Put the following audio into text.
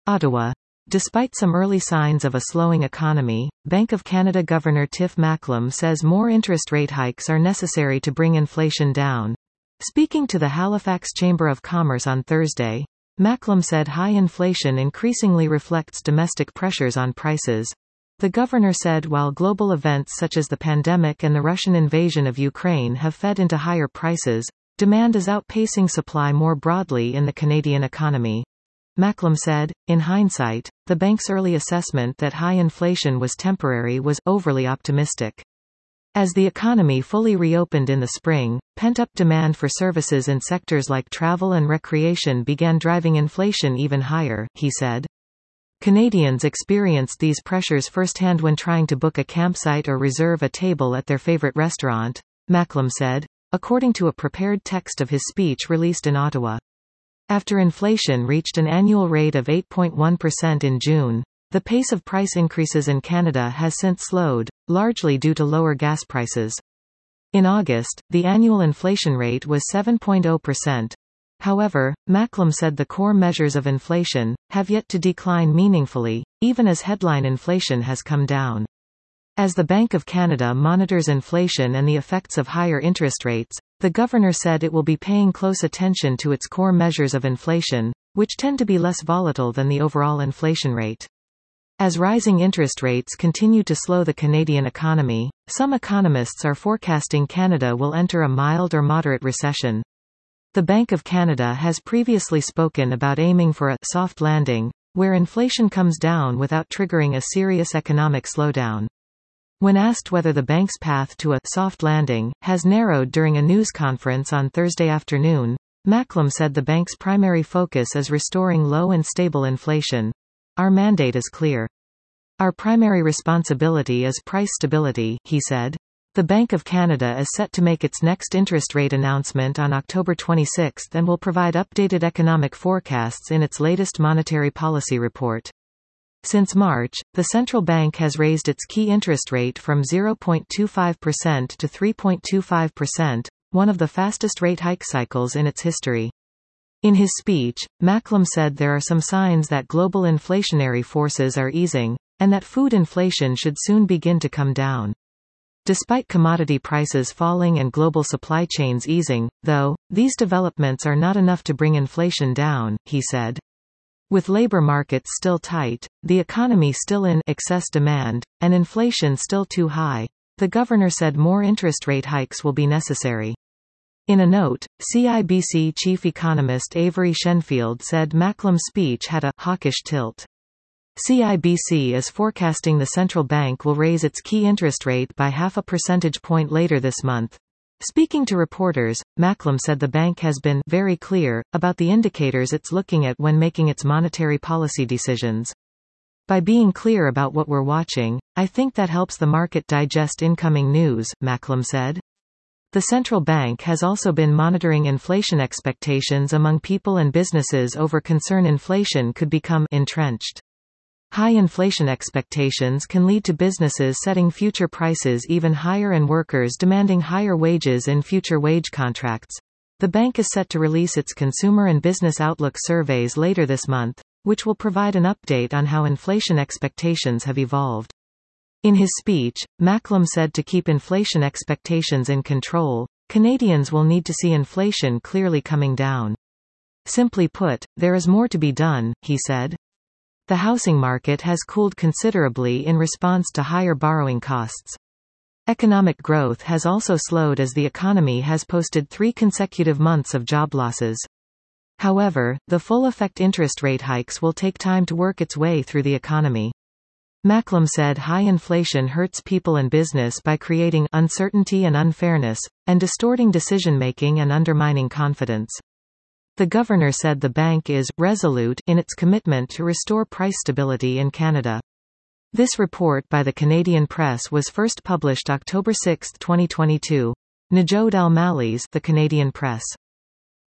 Ottawa. Despite some early signs of a slowing economy, Bank of Canada Governor Tiff Macklem says more interest rate hikes are necessary to bring inflation down. Speaking to the Halifax Chamber of Commerce on Thursday, Macklem said high inflation increasingly reflects domestic pressures on prices. The governor said while global events such as the pandemic and the Russian invasion of Ukraine have fed into higher prices, demand is outpacing supply more broadly in the Canadian economy. Macklem said, in hindsight, the bank's early assessment that high inflation was temporary was overly optimistic. As the economy fully reopened in the spring, pent-up demand for services in sectors like travel and recreation began driving inflation even higher, he said. Canadians experienced these pressures firsthand when trying to book a campsite or reserve a table at their favorite restaurant, Macklem said, according to a prepared text of his speech released in Ottawa. After inflation reached an annual rate of 8.1% in June, the pace of price increases in Canada has since slowed, largely due to lower gas prices. In August, the annual inflation rate was 7.0%. However, Macklem said the core measures of inflation have yet to decline meaningfully, even as headline inflation has come down. As the Bank of Canada monitors inflation and the effects of higher interest rates, the governor said it will be paying close attention to its core measures of inflation, which tend to be less volatile than the overall inflation rate. As rising interest rates continue to slow the Canadian economy, some economists are forecasting Canada will enter a mild or moderate recession. The Bank of Canada has previously spoken about aiming for a soft landing, where inflation comes down without triggering a serious economic slowdown. When asked whether the bank's path to a soft landing has narrowed during a news conference on Thursday afternoon, Macklem said the bank's primary focus is restoring low and stable inflation. Our mandate is clear. Our primary responsibility is price stability, he said. The Bank of Canada is set to make its next interest rate announcement on October 26 and will provide updated economic forecasts in its latest monetary policy report. Since March, the central bank has raised its key interest rate from 0.25% to 3.25%, one of the fastest rate hike cycles in its history. In his speech, Macklem said there are some signs that global inflationary forces are easing, and that food inflation should soon begin to come down. Despite commodity prices falling and global supply chains easing, though, these developments are not enough to bring inflation down, he said. With labor markets still tight, the economy still in excess demand, and inflation still too high, the governor said more interest rate hikes will be necessary. In a note, CIBC chief economist Avery Shenfield said Macklem's speech had a hawkish tilt. CIBC is forecasting the central bank will raise its key interest rate by 0.5 percentage point later this month. Speaking to reporters, Macklem said the bank has been very clear about the indicators it's looking at when making its monetary policy decisions. By being clear about what we're watching, I think that helps the market digest incoming news, Macklem said. The central bank has also been monitoring inflation expectations among people and businesses over concern inflation could become entrenched. High inflation expectations can lead to businesses setting future prices even higher and workers demanding higher wages in future wage contracts. The bank is set to release its Consumer and Business Outlook surveys later this month, which will provide an update on how inflation expectations have evolved. In his speech, Macklem said to keep inflation expectations in control, Canadians will need to see inflation clearly coming down. Simply put, there is more to be done, he said. The housing market has cooled considerably in response to higher borrowing costs. Economic growth has also slowed as the economy has posted 3 consecutive months of job losses. However, the full-effect interest rate hikes will take time to work its way through the economy. Macklem said high inflation hurts people and business by creating uncertainty and unfairness, and distorting decision-making and undermining confidence. The governor said the bank is resolute in its commitment to restore price stability in Canada. This report by the Canadian Press was first published October 6, 2022. Najod Al-Malis, The Canadian Press.